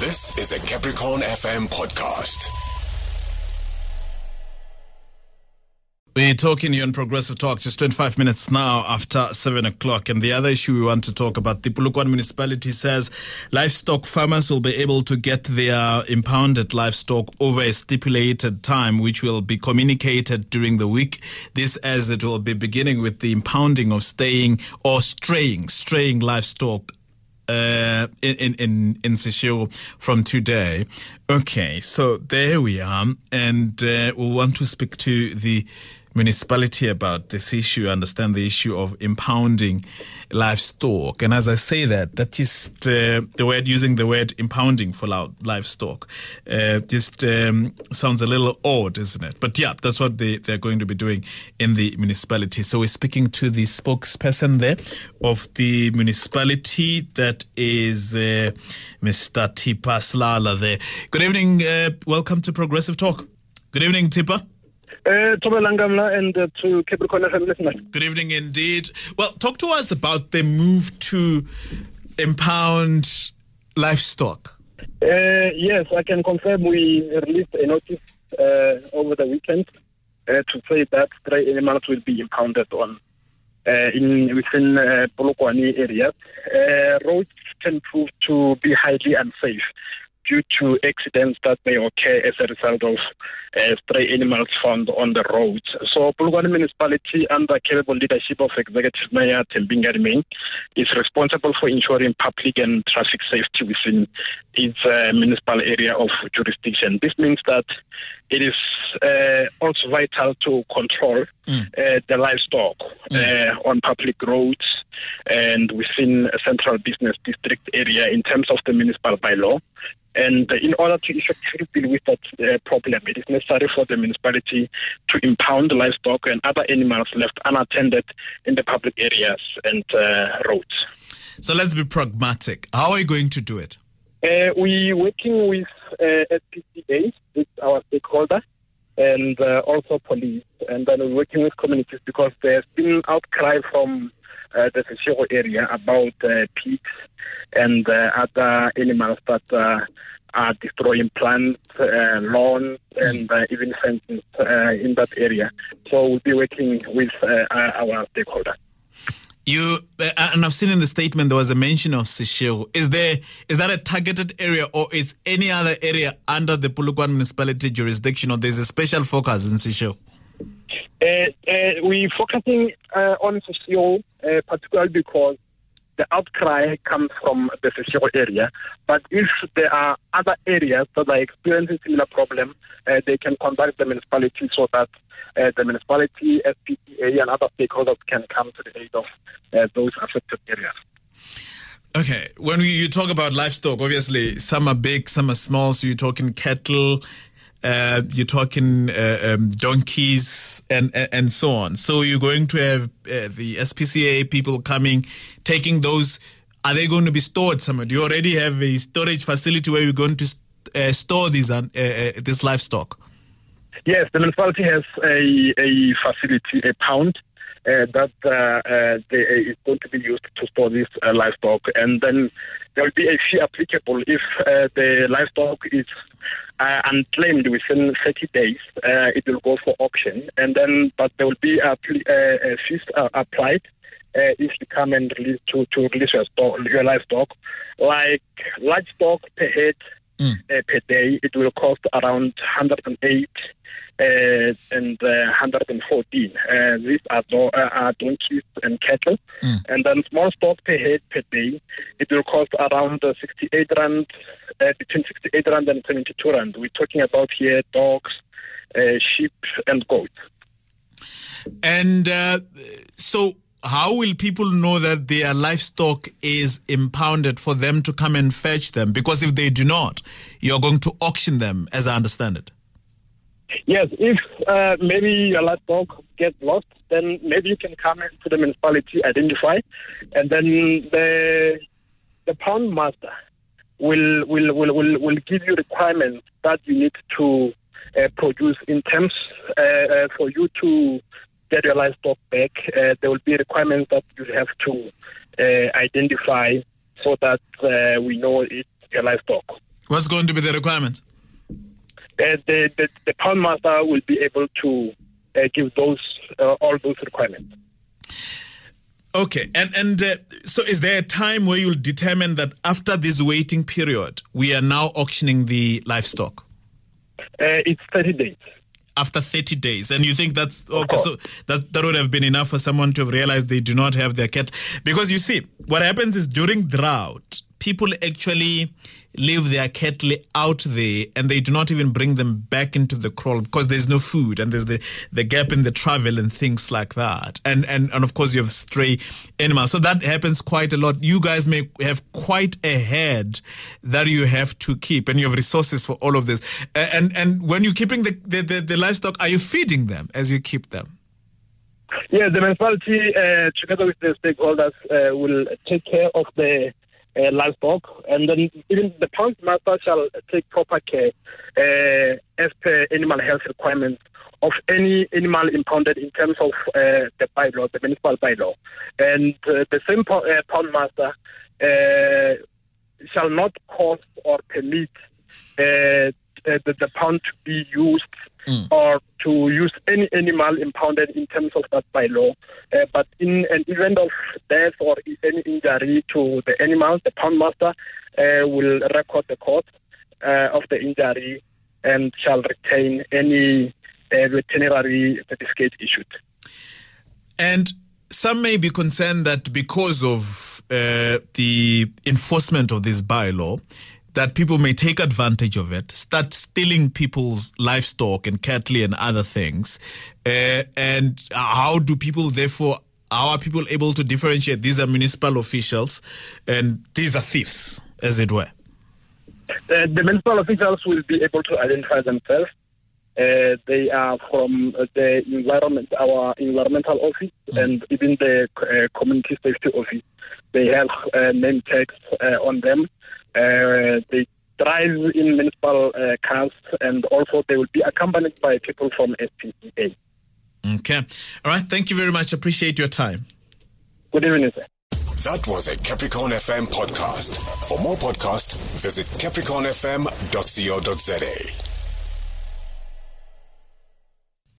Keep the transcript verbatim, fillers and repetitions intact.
This is a Capricorn F M podcast. We're talking here on Progressive Talk, just twenty-five minutes now after seven o'clock. And the other issue we want to talk about, the Polokwane municipality says livestock farmers will be able to get their impounded livestock over a stipulated time, which will be communicated during the week. This as it will be beginning with the impounding of staying or straying, straying livestock Uh, in in in Seshego from today. Okay, so there we are, and uh, we want to speak to the municipality about this issue, understand the issue of impounding livestock. And as I say that, that just uh, the word, using the word impounding for livestock, uh, just um, sounds a little odd, isn't it? But yeah, that's what they, they're going to be doing in the municipality. So we're speaking to the spokesperson there of the municipality, that is uh, Mister Tipa Slala there. Good evening, uh, welcome to Progressive Talk. Good evening, Tipa. Uh, and uh, to Capricorn F M listeners. Good evening indeed. Well, talk to us about the move to impound livestock. Uh, yes, I can confirm we released a notice uh, over the weekend uh, to say that stray animals will be impounded on uh, in within uh, Polokwane area. Uh, roads can prove to be highly unsafe due to accidents that may occur as a result of uh, stray animals found on the roads. So Polokwane municipality, under capable leadership of Executive Mayor Thembinga Remain, is responsible for ensuring public and traffic safety within its uh, municipal area of jurisdiction. This means that it is uh, also vital to control mm. uh, the livestock mm. uh, on public roads and within a central business district area in terms of the municipal bylaw. And in order to effectively deal with that uh, problem, it is necessary for the municipality to impound livestock and other animals left unattended in the public areas and uh, roads. So let's be pragmatic. How are you going to do it? Uh, we're working with uh, S P C A, with our stakeholder, and uh, also police. And then we're working with communities because there's been outcry from uh, the Seshego area about uh, pigs and uh, other animals that uh, are destroying plants, uh, lawns, and uh, even fences uh, in that area. So we'll be working with uh, our stakeholder. You uh, and I've seen in the statement there was a mention of Seshego. Is there is that a targeted area, or is any other area under the Polokwane municipality jurisdiction, or there's a special focus in Seshego? Uh, uh, we're focusing uh, on Seshego, uh, particularly because the outcry comes from the Seshego area. But if there are other areas that are experiencing similar problem, uh, they can contact the municipality so that uh, the municipality, S P C A, and other stakeholders can come to the aid of uh, those affected areas. Okay, when we, you talk about livestock, obviously some are big, some are small. So you're talking cattle, uh, you're talking uh, um, donkeys, and, and and so on. So you're going to have uh, the S P C A people coming, taking those. Are they going to be stored somewhere? Do you already have a storage facility where you're going to uh, store these uh, uh, this livestock? Yes, the municipality has a a facility, a pound, uh, that uh, uh, they, uh, is going to be used to store this uh, livestock, and then there will be a fee applicable if uh, the livestock is uh, unclaimed within thirty days. Uh, it will go for auction, and then but there will be a, a, a fee uh, applied uh, if you come and release to to release your stock, your livestock, like large stock per head. Mm. Uh, per day, it will cost around one hundred eight uh, and uh, one hundred fourteen. Uh, these are, do- uh, are donkeys and cattle. Mm. And then small stock per head per day, it will cost around uh, sixty-eight rand, uh, between sixty-eight rand and seventy-two rand. We're talking about here dogs, uh, sheep, and goats. And uh, so, how will people know that their livestock is impounded for them to come and fetch them? Because if they do not, you're going to auction them, as I understand it. Yes, if uh, maybe your livestock gets lost, then maybe you can come to the municipality, identify, and then the the pound master will will will will, will give you requirements that you need to uh, produce in terms uh, uh, for you to get your livestock back. Uh, there will be requirements that you have to uh, identify so that uh, we know it's your livestock. What's going to be the requirement? Uh, the, the the pound master will be able to uh, give those uh, all those requirements. Okay, and and uh, so is there a time where you'll determine that after this waiting period, we are now auctioning the livestock? Uh, it's thirty days. After thirty days, and you think that's okay? So that that would have been enough for someone to have realized they do not have their cattle, because you see what happens is during drought, people actually leave their cattle out there and they do not even bring them back into the kraal because there's no food and there's the, the gap in the travel and things like that. And, and, and of course you have stray animals. So that happens quite a lot. You guys may have quite a herd that you have to keep and you have resources for all of this. And, and when you're keeping the, the, the, the livestock, are you feeding them as you keep them? Yeah, the municipality, uh, together with the stakeholders, uh, will take care of the Uh, livestock, and then even the pound master shall take proper care uh, as per animal health requirements of any animal impounded in terms of uh, the bylaw, the municipal bylaw. And uh, the same po- uh, pound master uh, shall not cause or permit uh, the, the pound to be used mm. or to use any animal impounded in terms of that bylaw. Uh, but in an event of death or any injury to the animal, the pound master uh, will record the cause uh, of the injury and shall retain any uh, veterinary certificate issued. And some may be concerned that because of uh, the enforcement of this bylaw, that people may take advantage of it, start stealing people's livestock and cattle and other things. Uh, and how do people, therefore, how are people able to differentiate these are municipal officials and these are thieves, as it were? Uh, the municipal officials will be able to identify themselves. Uh, they are from the environment, our environmental office, mm. and even the uh, community safety office. They have uh, name tags uh, on them. Uh, they drive in municipal uh, cars, and also they will be accompanied by people from S P C A. Okay. All right. Thank you very much. Appreciate your time. Good evening, sir. That was a Capricorn F M podcast. For more podcasts, visit capricorn f m dot co dot za.